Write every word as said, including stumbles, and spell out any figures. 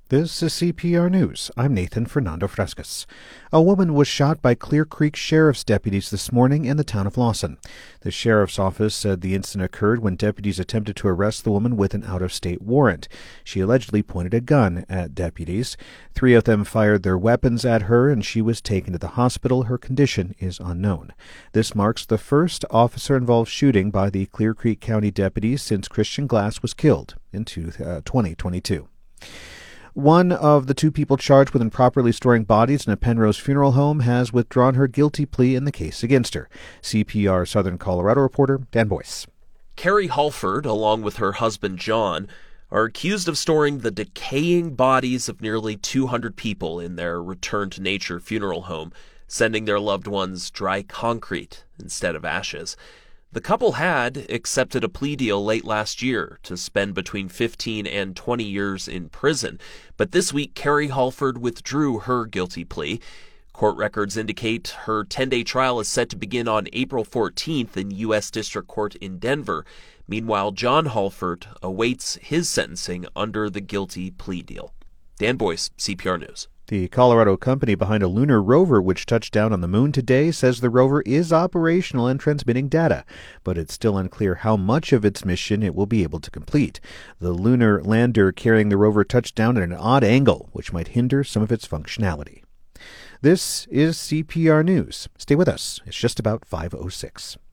This is C P R News. I'm Nathan Fernando Frescas. A woman was shot by Clear Creek Sheriff's deputies this morning in the town of Lawson. The sheriff's office said the incident occurred when deputies attempted to arrest the woman with an out-of-state warrant. She allegedly pointed a gun at deputies. Three of them fired their weapons at her, and she was taken to the hospital. Her condition is unknown. This marks the first officer-involved shooting by the Clear Creek County deputies since Christian Glass was killed in twenty twenty-two. One of the two people charged with improperly storing bodies in a Penrose funeral home has withdrawn her guilty plea in the case against her. C P R Southern Colorado reporter Dan Boyce. Carrie Halford, along with her husband John, are accused of storing the decaying bodies of nearly two hundred people in their Return to Nature funeral home, sending their loved ones dry concrete instead of ashes. The couple had accepted a plea deal late last year to spend between fifteen and twenty years in prison, but this week Carrie Halford withdrew her guilty plea. Court records indicate her ten-day trial is set to begin on April fourteenth in U S District Court in Denver. Meanwhile, John Halford awaits his sentencing under the guilty plea deal. Dan Boyce, C P R News. The Colorado company behind a lunar rover which touched down on the moon today says the rover is operational and transmitting data, but it's still unclear how much of its mission it will be able to complete. The lunar lander carrying the rover touched down at an odd angle, which might hinder some of its functionality. This is C P R News. Stay with us. It's just about five oh six.